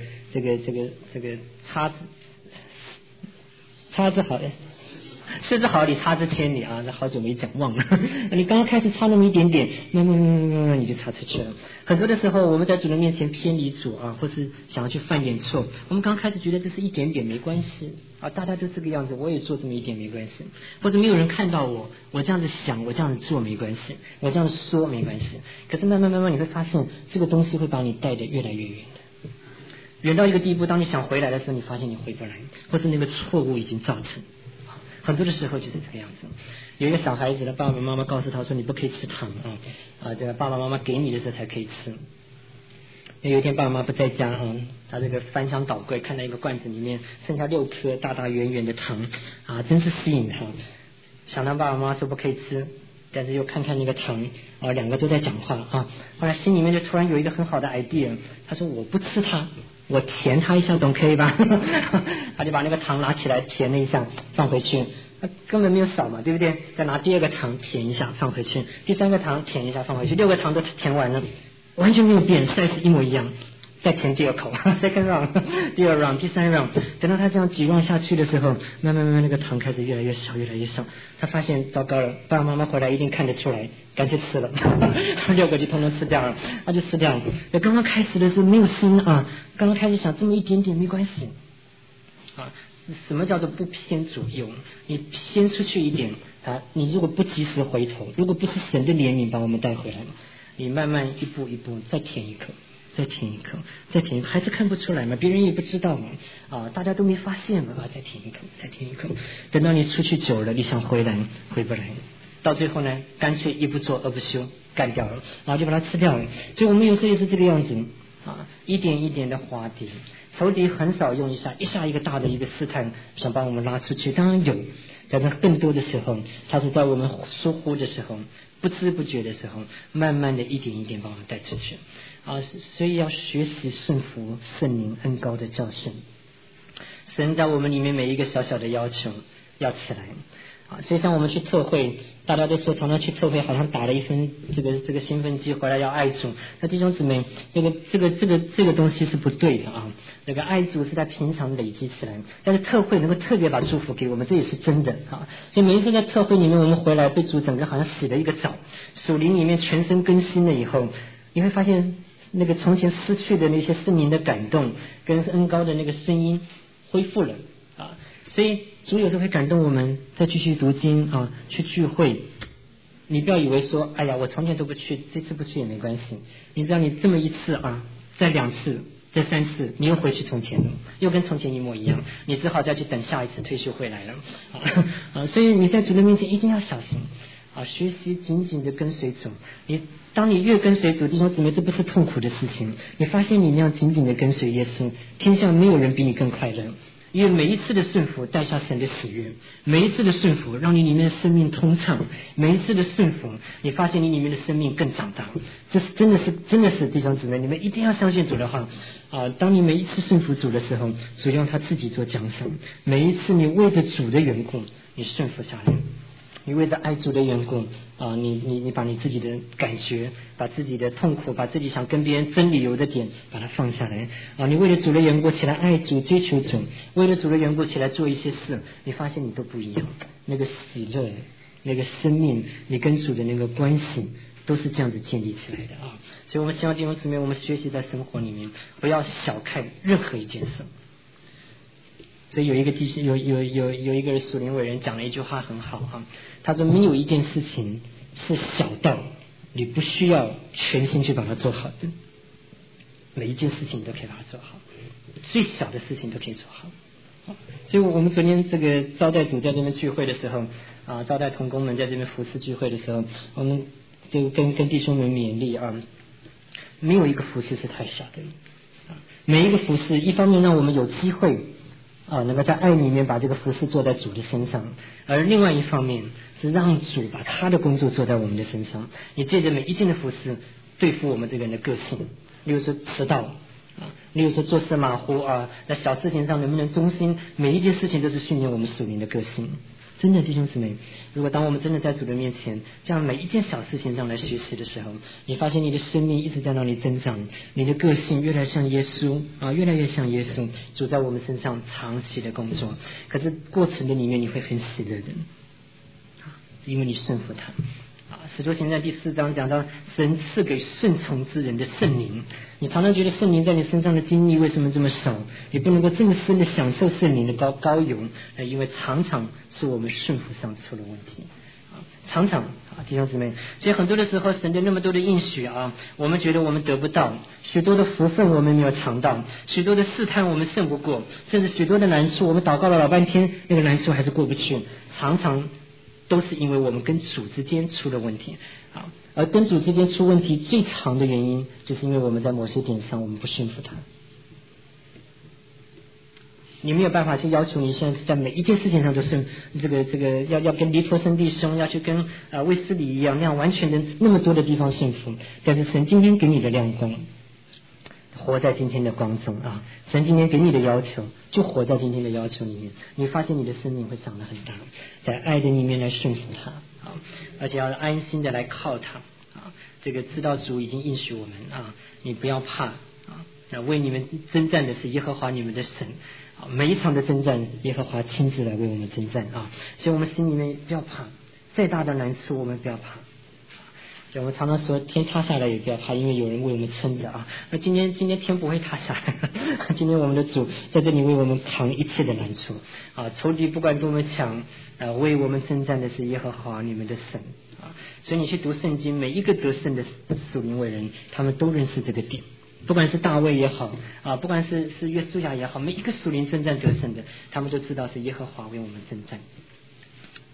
差之好失之毫厘，差之千里啊！这好久没讲忘了。你刚刚开始差那么一点点，慢慢你就差出去了。很多的时候，我们在主人面前偏离主啊，或是想要去犯点错，我们刚开始觉得这是一点点没关系啊，大家都这个样子，我也做这么一点没关系，或者没有人看到我这样子想，我这样子做没关系，我这样子说没关系。可是慢慢你会发现，这个东西会把你带得越来越远的，远到一个地步，当你想回来的时候，你发现你回不来，或是那个错误已经造成。很多的时候就是这个样子。有一个小孩子的爸爸妈妈告诉他说，你不可以吃糖这个爸爸妈妈给你的时候才可以吃。有一天爸爸妈妈不在家他这个翻箱倒柜，看到一个罐子里面剩下6颗大大圆圆的糖真是吸引他。想当爸爸妈妈说不可以吃，但是又看看那个糖2个都在讲话后来心里面就突然有一个很好的 idea， 他说我不吃它，我填他一下总可以吧？他就把那个糖拿起来填了一下放回去，根本没有少嘛，对不对？再拿第2个糖填一下放回去，第3个糖填一下放回去，6个糖都填完了，完全没有变，size一模一样。再填第2口second round， 第2 round， 第3 round， 等到他这样几 round 下去的时候，慢慢那个糖开始越来越小越来越少，他发现糟糕了，爸爸妈妈回来一定看得出来，干脆吃了6个就通通吃掉了，他就吃掉了。刚刚开始的时候没有心刚刚开始想这么一点点没关系什么叫做不偏左右？你先出去一点你如果不及时回头，如果不是神的怜悯把我们带回来，你慢慢一步一步再填一口，再填一口，再填一口，还是看不出来嘛，别人也不知道嘛大家都没发现嘛再填一口，再填一口，等到你出去久了，你想回来回不来，到最后呢，干脆一不做二不休干掉了，然后就把它吃掉了。所以我们有时候也是这个样子啊，一点一点的滑跌。仇敌很少用一下一个大的一个试探想把我们拉出去，当然有，但是更多的时候他是在我们疏忽的时候，不知不觉的时候，慢慢的一点一点把我们带出去啊。所以要学习顺服圣灵恩膏的教训。神在我们里面每一个小小的要求要起来啊，所以像我们去特会，大家都说常常去特会好像打了一份这个兴奋剂回来要爱主，那弟兄姊妹，这个东西是不对的啊。这个爱主是在平常累积起来，但是特会能够特别把祝福给我们，这也是真的啊。所以每一次在特会里面，我们回来被主整个好像洗了一个澡，属灵里面全身更新了以后，你会发现那个从前失去的那些圣灵的感动跟恩膏的那个声音恢复了啊。所以主有时候会感动我们再继续读经啊，去聚会。你不要以为说哎呀我从前都不去，这次不去也没关系。你知道你这么一次啊，再2次再3次，你又回去从前了，又跟从前一模一样，你只好再去等下一次退休会来了啊。所以你在主的面前一定要小心啊，学习紧紧的跟随主。当你越跟随主，弟兄姊妹，这不是痛苦的事情。你发现你那样紧紧的跟随耶稣，天下没有人比你更快乐。因为每一次的顺服带下神的喜悦，每一次的顺服让你里面的生命通畅，每一次的顺服你发现你里面的生命更长大。这是真的是弟兄姊妹，你们一定要相信主的话啊！当你每一次顺服主的时候，主用他自己做奖赏。每一次你为着主的缘故，你顺服下来，你为着爱主的缘故啊，你把你自己的感觉，把自己的痛苦，把自己想跟别人争理由的点，把它放下来啊！你为了主的缘故起来爱主、追求主，为了主的缘故起来做一些事，你发现你都不一样。那个喜乐，那个生命，你跟主的那个关系，都是这样子建立起来的啊！所以我们希望弟兄姊妹，我们学习在生活里面，不要小看任何一件事。所以有一个有一个属灵伟人讲了一句话很好啊，他说没有一件事情是小到你不需要全心去把它做好的，每一件事情你都可以把它做好，最小的事情都可以做好。所以我们昨天这个招待组在这边聚会的时候啊，招待同工们在这边服侍聚会的时候，我们就跟弟兄们勉励啊，没有一个服侍是太小的啊，每一个服侍一方面让我们有机会啊，能够在爱里面把这个服事做在主的身上，而另外一方面是让主把他的工作做在我们的身上。你借着每一件的服事对付我们这个人的个性，例如说迟到啊，例如说做事马虎啊，在小事情上能不能忠心，每一件事情都是训练我们属灵的个性。真的弟兄姊妹，如果当我们真的在主的面前这样每一件小事情上来学习的时候，你发现你的生命一直在那里增长，你的个性越来越像耶稣啊，越来越像耶稣，主在我们身上长期的工作。可是过程的里面你会很喜乐的啊，因为你顺服他啊。使徒行传第4章讲到神赐给顺从之人的圣灵，你常常觉得圣灵在你身上的经历为什么这么少？你不能够这么深的享受圣灵的高油，因为常常是我们顺服上出了问题啊，常常啊，弟兄姊妹，所以很多的时候神的那么多的应许啊，我们觉得我们得不到，许多的福分我们没有尝到，许多的试探我们胜不过，甚至许多的难处我们祷告了老半天，那个难处还是过不去，常常都是因为我们跟主之间出了问题啊，而跟主之间出问题最长的原因，就是因为我们在某些点上我们不顺服他。你没有办法去要求你现在在每一件事情上都是这个要跟尼托生弟兄要去跟卫斯理一样那样完全的那么多的地方顺服，但是神今天给你的亮光，活在今天的光中啊！神今天给你的要求，就活在今天的要求里面。你发现你的生命会长得很大，在爱的里面来顺服他啊，而且要安心的来靠他啊。这个知道主已经应许我们啊，你不要怕啊。那为你们征战的是耶和华你们的神啊，每一场的征战，耶和华亲自来为我们征战啊。所以我们心里面不要怕，再大的难处我们不要怕。我们常常说天塌下来也不要怕，因为有人为我们撑着啊。那今天天不会塌下来，今天我们的主在这里为我们扛一切的难处啊。仇敌不管多么强为我们征战的是耶和华你们的神啊。所以你去读圣经，每一个得胜的属灵伟人，他们都认识这个点。不管是大卫也好啊，不管是约书亚也好，每一个属灵征战得胜的，他们都知道是耶和华为我们征战。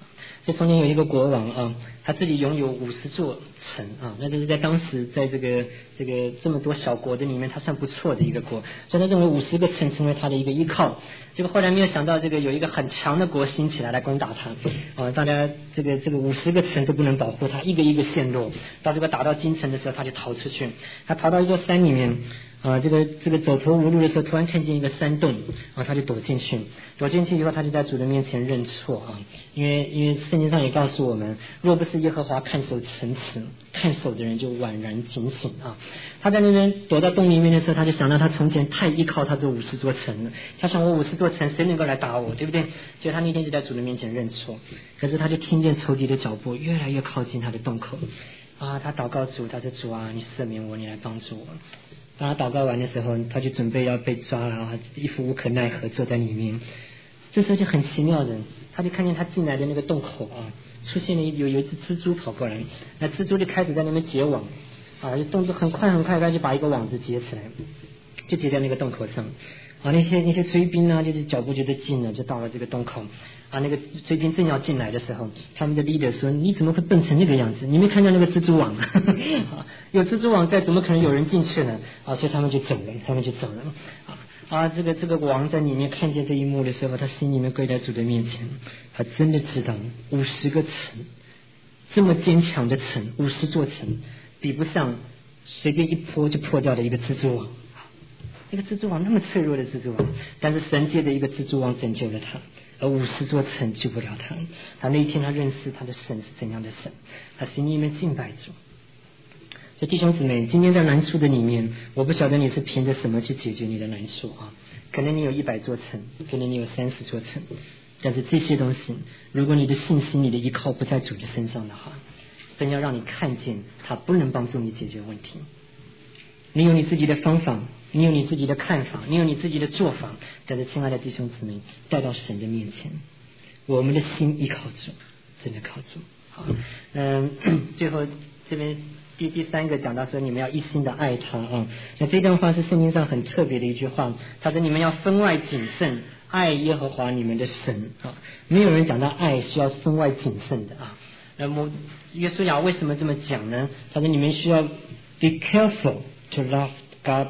这从前有一个国王啊，他自己拥有50座城啊，那就是在当时在这个这么多小国的里面，他算不错的一个国，所以他认为50个城成为他的一个依靠。结果后来没有想到，这个有一个很强的国兴起来攻打他啊，大家这个50个城都不能保护他，一个一个陷落。到这个打到京城的时候，他就逃出去，他逃到一座山里面。这个走投无路的时候，突然看见一个山洞啊，他就躲进去以后，他就在主的面前认错啊，因为圣经上也告诉我们，若不是耶和华看守城池，看守的人就宛然警醒啊。他在那边躲到洞里面的时候，他就想到他从前太依靠他这50座城了，他想我50座城谁能够来打我，对不对？结果他那天就在主的面前认错，可是他就听见仇敌的脚步越来越靠近他的洞口啊，他祷告主，他说主啊，你赦免我，你来帮助我。当他祷告完的时候，他就准备要被抓了啊，一副无可奈何坐在里面。这时候就很奇妙的，他就看见他进来的那个洞口啊，出现了有一只蜘蛛跑过来，那蜘蛛就开始在那边结网啊，就动作很快，他就把一个网子结起来，就结在那个洞口上啊。那些追兵呢，就是脚步就近了，就到了这个洞口啊。那个追兵正要进来的时候，他们的 leader 说：“你怎么会笨成那个样子？你没看到那个蜘蛛网有蜘蛛网在，怎么可能有人进去呢？啊，所以他们就走了啊。这个王在里面看见这一幕的时候，他心里面跪在主的面前，他真的知道50个城这么坚强的城，50座城比不上随便一泼就破掉的一个蜘蛛网。一个蜘蛛网那么脆弱的蜘蛛网，但是神借的一个蜘蛛网拯救了他，而50座城救不了他。他那一天他认识他的神是怎样的神，他心里面敬拜主。所以弟兄姊妹，今天在难处的里面，我不晓得你是凭着什么去解决你的难处啊？可能你有100座城，可能你有30座城，但是这些东西，如果你的信心、你的依靠不在主的身上的话，神要让你看见他不能帮助你解决问题。你有你自己的方法，你有你自己的看法，你有你自己的做法，但是亲爱的弟兄姊妹，带到神的面前，我们的心依靠主，真的靠主。好，最后这边第3个讲到说，你们要一心的爱他啊。那这段话是圣经上很特别的一句话，他说你们要分外谨慎，爱耶和华你们的神啊。没有人讲到爱需要分外谨慎的啊。那么约书亚为什么这么讲呢？他说你们需要 be careful to love God,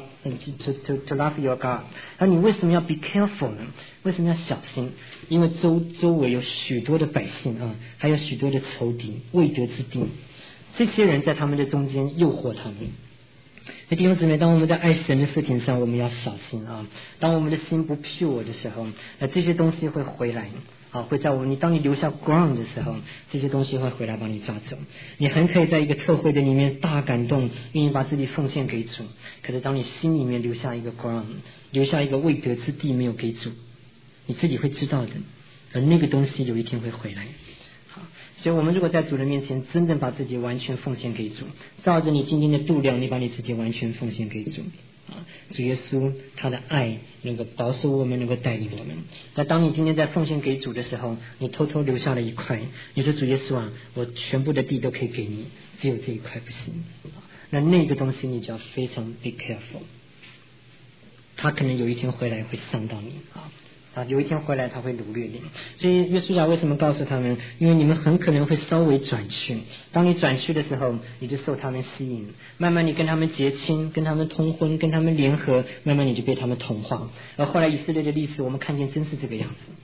to love your God。那你为什么要 be careful 呢？为什么要小心？因为周围有许多的百姓啊，还有许多的仇敌，未得之地。这些人在他们的中间诱惑他们。弟兄姊妹，当我们在爱神的事情上，我们要小心啊。当我们的心不 pure 的时候，这些东西会回来啊，会在当你留下 ground 的时候，这些东西会回来把你抓走。你很可以在一个特会的里面大感动，愿意把自己奉献给主，可是当你心里面留下一个 ground， 留下一个未得之地没有给主，你自己会知道的，而那个东西有一天会回来。所以我们如果在主的面前真正把自己完全奉献给主，照着你今天的度量，你把你自己完全奉献给主啊，主耶稣他的爱能够保守我们，能够带领我们。那当你今天在奉献给主的时候，你偷偷留下了一块，你说主耶稣啊，我全部的地都可以给你，只有这一块不行。那个东西你就要非常 be careful， 他可能有一天回来会伤到你啊。有一天回来他会掳掠你。所以约书亚为什么告诉他们？因为你们很可能会稍微转去，当你转去的时候，你就受他们吸引，慢慢你跟他们结亲，跟他们通婚，跟他们联合，慢慢你就被他们同化。而后来以色列的历史我们看见真是这个样子，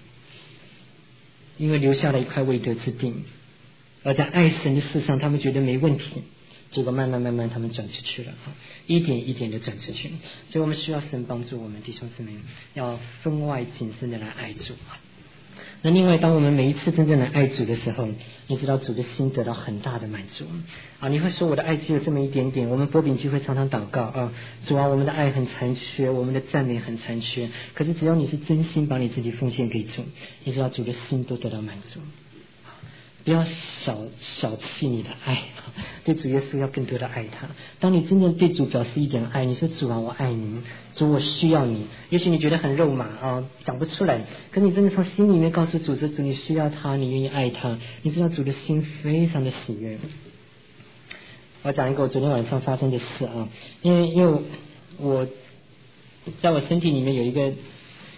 因为留下了一块未得之地，而在爱神的事上他们觉得没问题，结果慢慢他们转出去了，一点一点的转出去。所以我们需要神帮助我们弟兄姊妹，要分外谨慎的来爱主。那另外当我们每一次真正的爱主的时候，你知道主的心得到很大的满足啊！你会说我的爱只有这么一点点。我们波饼聚会常常祷告啊，主啊，我们的爱很残缺，我们的赞美很残缺，可是只要你是真心把你自己奉献给主，你知道主的心都得到满足。不要小气你的爱，对主耶稣要更多的爱他。当你真正对主表示一点爱，你说主啊，我爱你，主我需要你。也许你觉得很肉麻啊，讲不出来，可是你真的从心里面告诉主说，主你需要他，你愿意爱他，你知道主的心非常的喜悦。我讲一个我昨天晚上发生的事啊，因为我在我身体里面有一个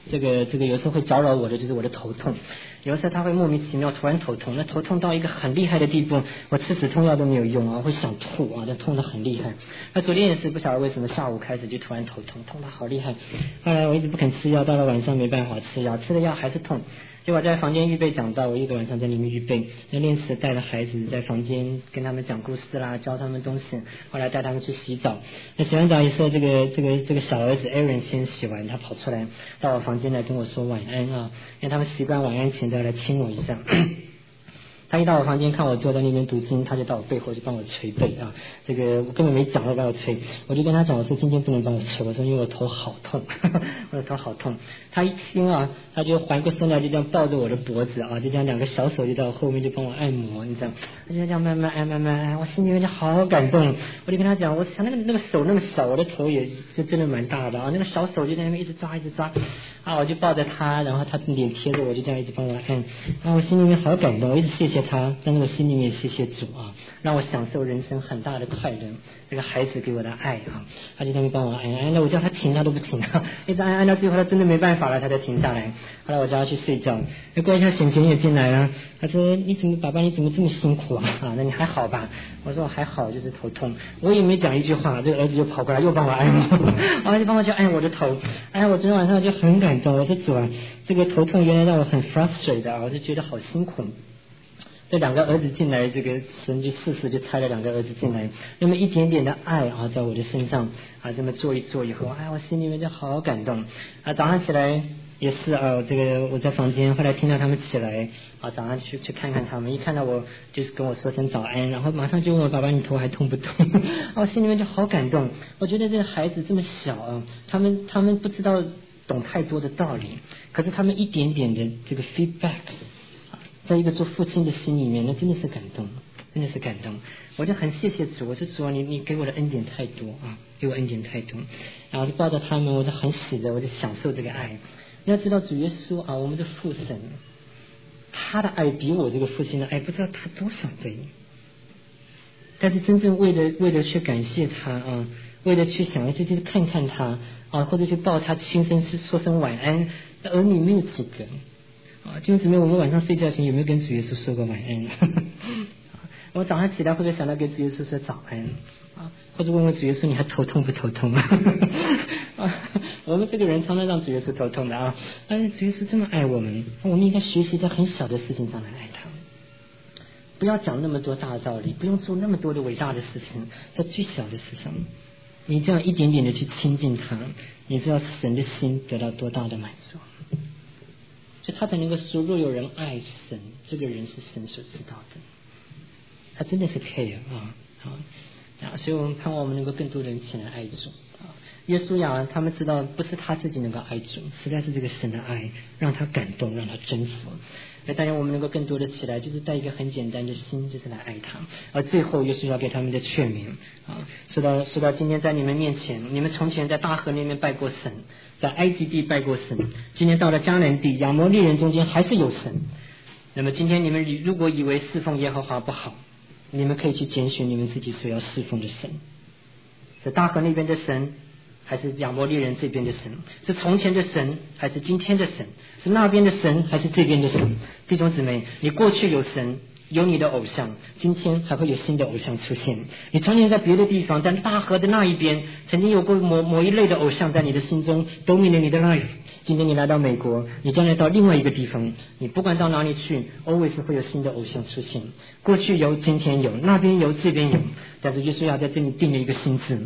这个有时候会搅扰我的就是我的头痛，有时候他会莫名其妙突然头痛，那头痛到一个很厉害的地步，我吃止痛药都没有用啊，会想吐啊，这痛得很厉害。那昨天也是不晓得为什么下午开始就突然头痛，痛得好厉害。后来我一直不肯吃药，到了晚上没办法吃药，吃了药还是痛。结果在房间预备讲道，我一个晚上在里面预备，那练词带着孩子在房间跟他们讲故事啦，教他们东西，后来带他们去洗澡。那洗完澡以后，这个小儿子 Aaron 先洗完，他跑出来到我房间来跟我说晚安啊，因为他们习惯晚安前都要来亲我一下。他一到我房间看我坐在那边读经，他就到我背后就帮我捶背啊，这个我根本没讲要帮我捶，我就跟他讲，我说今天不能帮我捶，我说因为我头好痛，我的头好痛。他一听啊，他就环过身来，就这样抱着我的脖子啊，就这样两个小手就在我后面就帮我按摩，你知道，他就这样慢慢按慢慢按，我心里面就好感动。我就跟他讲，我想那个手那么小，我的头也就真的蛮大的啊，那个小手就在那边一直抓一直抓啊，我就抱着他，然后他脸贴着我，就这样一直帮我按，然后我心里面好感动，我一直谢谢他，但是我心里面也谢谢主啊，让我享受人生很大的快乐。这个孩子给我的爱啊，他就在那边帮我按，那我叫他停他都不停啊，一直按到最后他真的没办法了，他才停下来。后来我叫他去睡觉，过一下贤贤也进来了，他说爸爸你怎么这么辛苦啊？那你还好吧？我说我还好，就是头痛。我也没讲一句话，这个儿子就跑过来又帮我按摩，然后就帮我去按我的头。哎，我昨天晚上就很感动，我说主啊，这个头痛原来让我很 frustrated 啊，我就觉得好辛苦。这两个儿子进来，这个神就适时就差了两个儿子进来，那么一点点的爱啊，在我的身上啊，这么做一做以后，哎，我心里面就好感动啊。早上起来也是啊，这个我在房间，后来听到他们起来啊，早上去看看他们，一看到我就是跟我说声早安，然后马上就问我爸爸你头还痛不痛？我心里面就好感动。我觉得这个孩子这么小啊，他们不知道懂太多的道理，可是他们一点点的这个 feedback。在一个做父亲的心里面，那真的是感动，真的是感动。我就很谢谢主，我说主啊，你给我的恩典太多啊，给我恩典太多。然后就抱着他们，我就很喜乐，我就享受这个爱。你要知道主耶稣啊，我们的父神，他的爱比我这个父亲的爱不知道他多少倍。但是真正为了去感谢他啊，为了去想要去看看他啊，或者去抱他轻声说声晚安，儿女没有几个。啊，弟兄姊妹，我们晚上睡觉前有没有跟主耶稣说过晚安？我早上起来会不会想到跟主耶稣说早安？啊，或者问问主耶稣你还头痛不头痛啊？我们这个人常常让主耶稣头痛的啊，但是主耶稣这么爱我们，我们应该学习在很小的事情上来爱他，不要讲那么多大道理，不用做那么多的伟大的事情，在最小的事上，你这样一点点的去亲近他，你知道神的心得到多大的满足。所以他才能够说，若有人爱神，这个人是神所知道的。他真的是 care 啊！所以我们盼望我们能够更多人起来爱主啊。约书亚他们知道，不是他自己能够爱主，实在是这个神的爱让他感动，让他征服。所以当然我们能够更多的起来，就是带一个很简单的心，就是来爱他。而最后约书亚给他们的劝勉啊，说到今天在你们面前，你们从前在大河那边拜过神，在埃及地拜过神，今天到了迦南地，亚摩利人中间还是有神。那么今天你们如果以为侍奉耶和华不好，你们可以去拣选你们自己所要侍奉的神，是大河那边的神，还是亚摩利人这边的神？是从前的神，还是今天的神？是那边的神，还是这边的神？弟兄姊妹，你过去有神，有你的偶像，今天还会有新的偶像出现。你常年在别的地方，在大河的那一边，曾经有过某一类的偶像在你的心中 dominate 你的 life。今天你来到美国，你将来到另外一个地方，你不管到哪里去 always 会有新的偶像出现。过去有，今天有，那边有，这边有，但是约书亚在这里定了一个心志。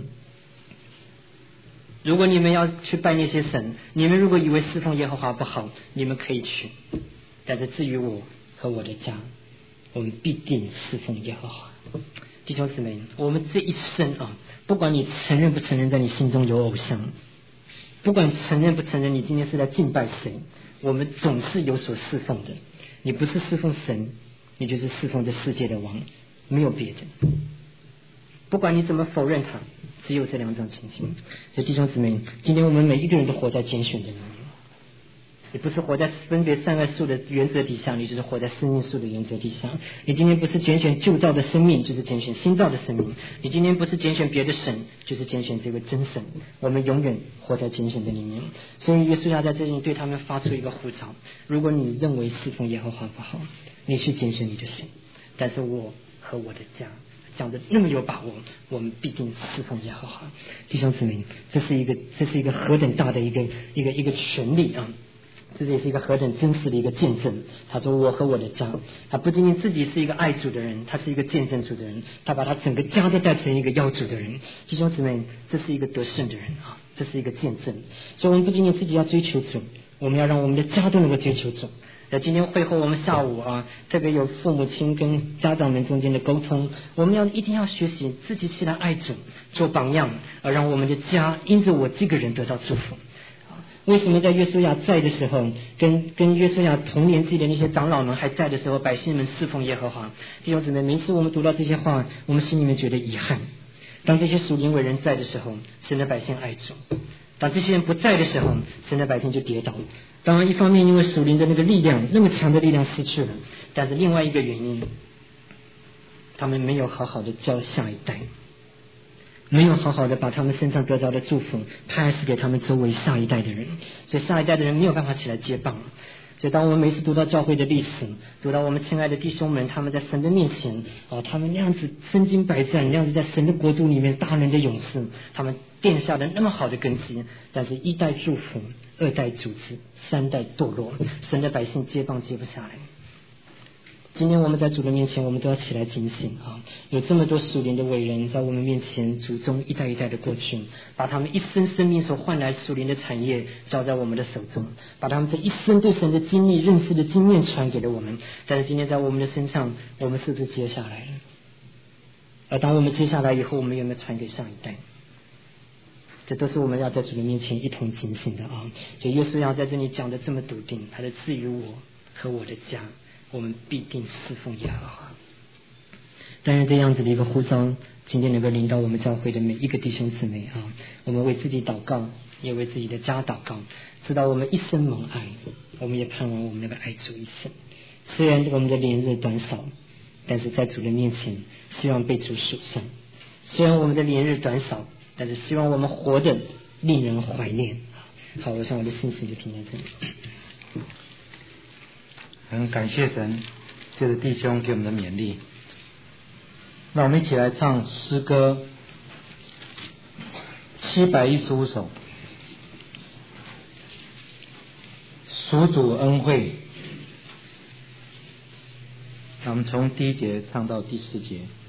如果你们要去拜那些神，你们如果以为侍奉耶和华不好，你们可以去，但是至于我和我的家，我们必定侍奉耶和华。弟兄姊妹，我们这一生啊，不管你承认不承认在你心中有偶像，不管承认不承认你今天是在敬拜谁，我们总是有所侍奉的。你不是侍奉神，你就是侍奉这世界的王，没有别的。不管你怎么否认他，只有这两种情形。所以弟兄姊妹，今天我们每一个人都活在拣选的里面， 你不是活在分别善恶树的原则底下，你就是活在生命树的原则底下。你今天不是拣选旧造的生命，就是拣选新造的生命。你今天不是拣选别的神，就是拣选这位真神。我们永远活在拣选的里面。所以约书亚在这里对他们发出一个呼召：如果你认为侍奉耶和华不好，你去拣选你的神，但是我和我的家讲的那么有把握，我们必定侍奉耶和华。弟兄姊妹，这是一个何等大的一个权利啊！这也是一个何等真实的一个见证。他说我和我的家，他不仅仅自己是一个爱主的人，他是一个见证主的人，他把他整个家都带成一个要主的人。弟兄姊妹，这是一个得胜的人啊，这是一个见证。所以我们不仅仅自己要追求主，我们要让我们的家都能够追求主。在今天会后我们下午啊，特别有父母亲跟家长们中间的沟通，我们一定要学习自己起来爱主，做榜样，而让我们的家因着我这个人得到祝福。为什么在约书亚在的时候，跟约书亚同年纪的那些长老们还在的时候，百姓们侍奉耶和华？弟兄姊妹，每次我们读到这些话，我们心里面觉得遗憾。当这些属灵伟人在的时候，神的百姓爱主；当这些人不在的时候，神的百姓就跌倒。当然一方面因为属灵的那个力量，那么强的力量失去了，但是另外一个原因，他们没有好好的教下一代，没有好好的把他们身上得着的祝福pass给他们周围下一代的人，所以下一代的人没有办法起来接棒。所以当我们每次读到教会的历史，读到我们亲爱的弟兄们他们在神的面前他们那样子身经百战，那样子在神的国度里面大人的勇士，他们奠下的那么好的根基，但是一代祝福，二代主治，三代堕落，神的百姓接棒接不下来。今天我们在主的面前，我们都要起来警醒啊！有这么多属灵的伟人在我们面前，祖宗一代一代的过去，把他们一生生命所换来属灵的产业交在我们的手中，把他们这一生对神的经历认识的经验传给了我们。但是今天在我们的身上，我们是不是接下来了？而当我们接下来以后，我们有没有传给上一代？这都是我们要在主的面前一同警醒的啊！所以约书亚在这里讲的这么笃定，他的至于我和我的家，我们必定侍奉耶和华。但是这样子的一个呼召，今天能够领导我们教会的每一个弟兄姊妹啊，我们为自己祷告，也为自己的家祷告，知道我们一生蒙爱，我们也盼望我们能够爱主一生。虽然我们的年日短少，但是在主的面前，希望被主数算。虽然我们的年日短少，但是希望我们活得令人怀念。好，我想我的信息就停在这里。 很感谢神，借着弟兄给我们的勉励。那我们一起来唱诗歌715首，属主恩惠。那我们从第1节唱到第4节。